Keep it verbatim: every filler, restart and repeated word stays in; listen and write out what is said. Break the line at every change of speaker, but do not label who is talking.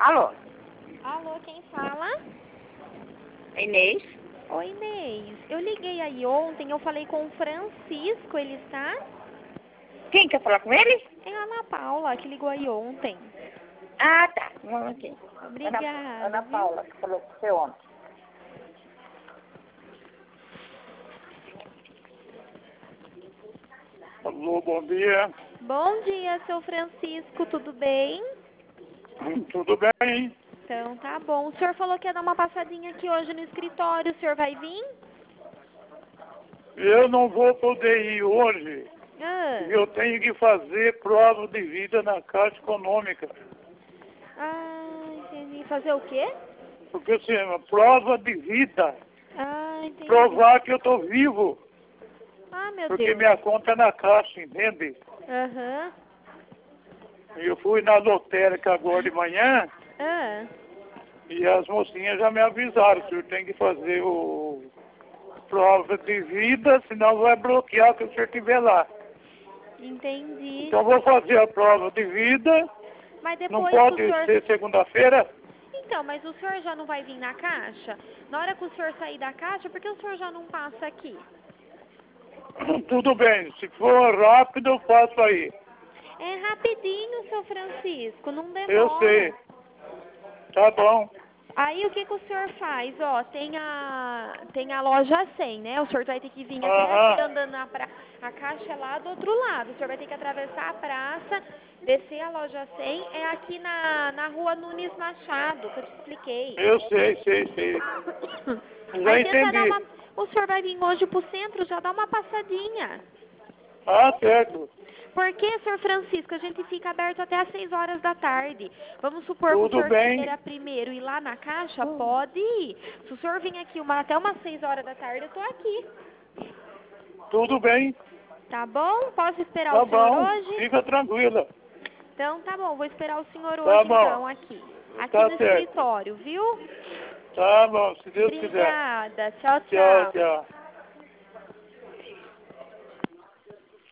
Alô?
Alô, quem fala?
Inês?
Oi, Inês. Eu liguei aí ontem, eu falei com o Francisco, ele está?
Quem quer falar com ele?
É a Ana Paula, que ligou aí ontem.
Ah, tá. Um momentinho.
Obrigada,
Ana, Ana
viu?
Paula, que falou com você ontem.
Alô, bom dia.
Bom dia, seu Francisco, tudo bem?
Hum, Tudo bem?
Então tá bom. O senhor falou que ia dar uma passadinha aqui hoje no escritório, o senhor vai vir?
Eu não vou poder ir hoje,
Ah,
porque eu tenho que fazer prova de vida na Caixa Econômica.
ah entendi. Fazer o quê?
Porque assim, uma prova de vida,
Ah, entendi.
provar que eu estou vivo,
Ah, meu
porque
Deus.
minha conta é na Caixa, entende?
Aham.
E eu fui na lotérica agora de manhã
Ah,
e as mocinhas já me avisaram que eu tenho que fazer o prova de vida, senão vai bloquear se o senhor estiver lá.
entendi.
Então vou fazer a prova de vida.
Mas
Não
depois
pode
que o senhor...
ser segunda-feira?
Então, mas o senhor já não vai vir na caixa? Na hora que o senhor sair da caixa, por que o senhor já não passa aqui?
Tudo bem, se for rápido eu passo aí.
É rapidinho, seu Francisco, não demora.
Eu sei. Tá bom.
Aí o que que o senhor faz? Ó, tem a, tem a loja cem, né? O senhor vai ter que vir até
Aham.
aqui andando na praça. A caixa é lá do outro lado. O senhor vai ter que atravessar a praça, descer a loja cem. É aqui na, na rua Nunes Machado, que eu te expliquei.
Eu sei, sei, sei. Já
Aí tenta dar
entendi.
uma... O senhor vai vir hoje pro centro, já dá uma passadinha.
Ah, certo.
Porque, senhor Francisco, a gente fica aberto até às seis horas da tarde. Vamos supor que o
Tudo
senhor
bem.
queira primeiro ir lá na caixa, pode ir. Se o senhor vir aqui uma, até umas seis horas da tarde, eu tô aqui.
Tudo bem.
Tá bom? Posso esperar
Tá
o senhor
bom.
hoje?
Fica tranquila.
Então tá bom, vou esperar o senhor
Tá
hoje
bom.
então aqui. Aqui
Tá
no
certo.
escritório, viu?
Tá bom, se Deus quiser.
Obrigada. Tchau,
Tchau,
tchau.
tchau.